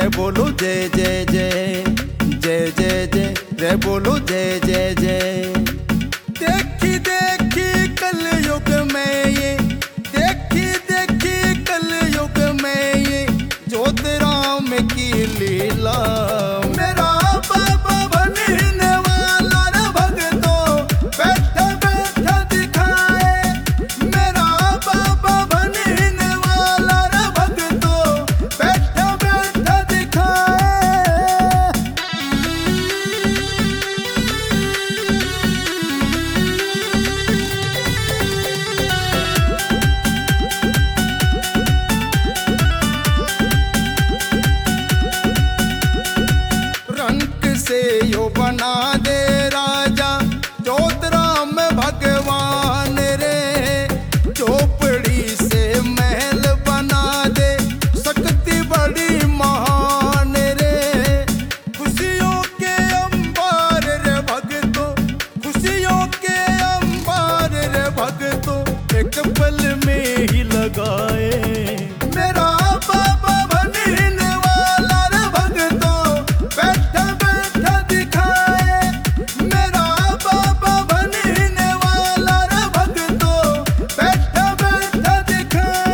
रे बोलो जय जय जय जय जय जय रे बोलो जय जय जय। देखी देखी कलयुग में ये, देखी देखी कलयुग में ये ज्योतिराम की लीला। मेरा बाबा बनने वाला रे भगतों बैठा बैठा दिखाए। मेरा बाबा बनने वाला रे भगतों बैठा बैठा दिखाए। रंग से यो बना दे राजा ज्योतिराम भगवान रे। झोपड़ी से महल बना दे शक्ति बड़ी महान रे। खुशियों के अंबार रे भगतों, खुशियों के अंबार रे भगतों एक पल में ही लगाए। मेरा बाबा बनने वाला रे भगतों बैठा बैठा दिखाए। मेरा बाबा बनने वाला रे भगतों बैठा बैठा दिखाए।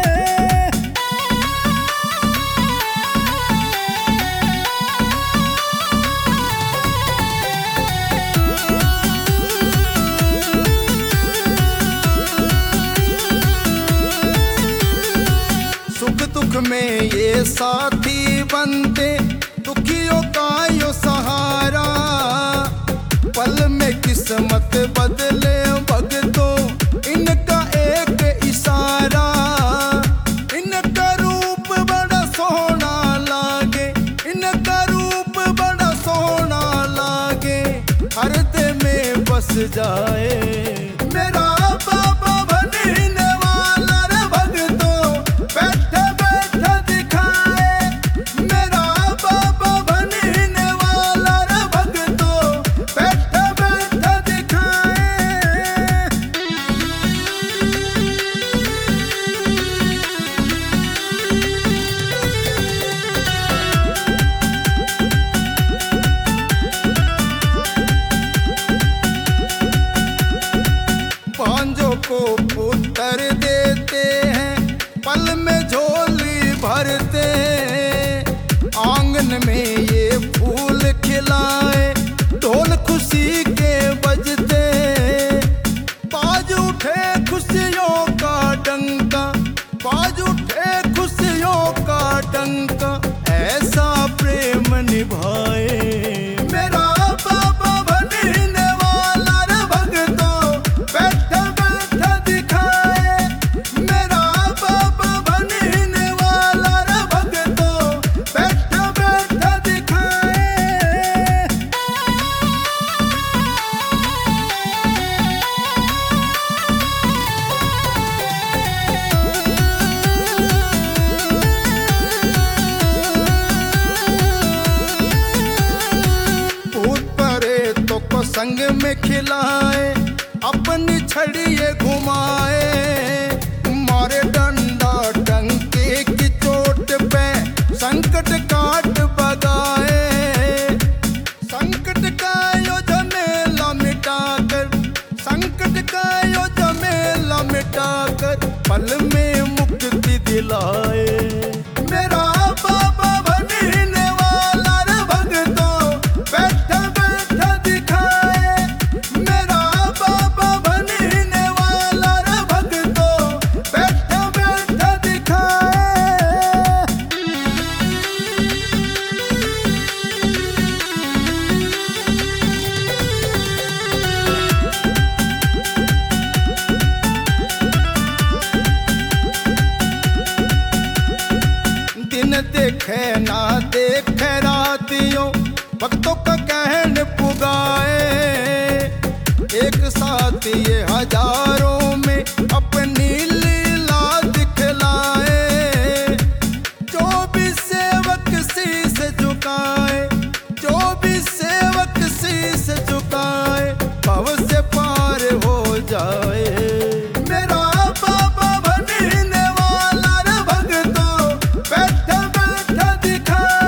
सुख दुख में ये साथी बनते, दुखियों का यो सहारा। पल में किस्मत बदले भगतों इनका एक इशारा। इनका रूप बड़ा सोना लागे, इनका रूप बड़ा सोना लागे। हृदय में बस जाए। मेरा बाबा बनने वाला रे भगतों बैठा बैठा दिखाए। मेरा बाबा बनने वाला रे भगतों बैठा बैठा दिखाए। पांचों को पुत्र देते हैं, पल में झोली भरते। आंगन में ये फूल खिलाए, ढोल खुशी के बजते। बाज उठे खुशियों का डंका, बाज उठे खुशियों का डंका। ऐसा प्रेम निभाए। मेरा बाबा बनने वाला रे भगतों बैठा बैठा दिखाए। मेरा बाबा बनने वाला रे भगतों बैठा बैठा दिखाए। भूत प्रेतों को संग में खिलाए, अपनी छड़िए घुमाए। मारे डंडा डंके की चोट पे संकट काट बगाए। संकट का यो झमेला मिटाकर, संकट का यो झमेला मिटाकर पल में मुक्ति दिलाए। मेरा बाबा बनने वाला रे भगतों बैठा बैठा दिखाए। मेरा बाबा बनने वाला रे भगतों बैठा बैठा दिखाए। दिन देखे ना देखे रातियों भक्तों का कहन पुगाए। एक साथ ये हजारों में अपनी लीला दिखलाए। जो भी सेवक शीस झुकाए, जो भी सेवक शीस झुकाए भव से पार हो जाए। मेरा बाबा बनने वाला रे भगतों बैठा बैठा दिखाए।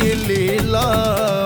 लीला